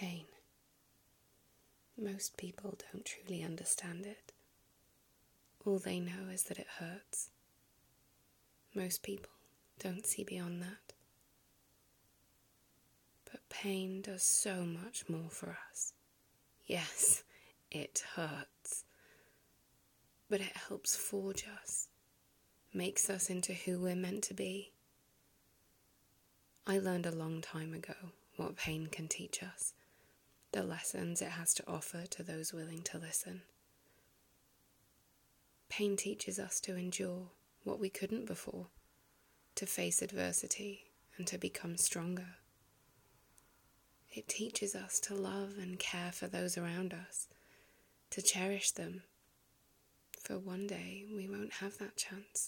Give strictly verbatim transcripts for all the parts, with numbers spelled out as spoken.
Pain. Most people don't truly understand it. All they know is that it hurts. Most people don't see beyond that. But pain does so much more for us. Yes, it hurts. But it helps forge us, makes us into who we're meant to be. I learned a long time ago what pain can teach us, the lessons it has to offer to those willing to listen. Pain teaches us to endure what we couldn't before, to face adversity and to become stronger. It teaches us to love and care for those around us, to cherish them, for one day we won't have that chance.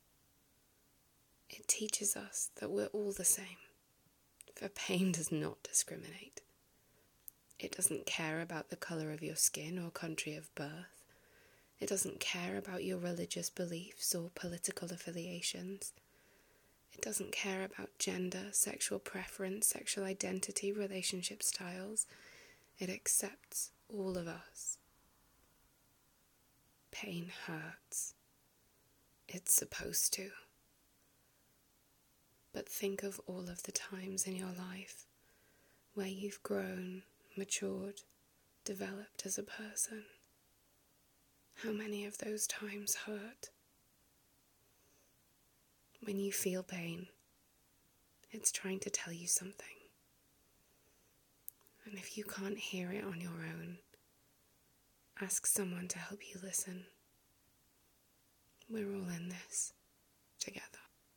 It teaches us that we're all the same, for pain does not discriminate. It doesn't care about the colour of your skin or country of birth. It doesn't care about your religious beliefs or political affiliations. It doesn't care about gender, sexual preference, sexual identity, relationship styles. It accepts all of us. Pain hurts. It's supposed to. But think of all of the times in your life where you've grown, matured, developed as a person. How many of those times hurt? When you feel pain, it's trying to tell you something. And if you can't hear it on your own, ask someone to help you listen. We're all in this together.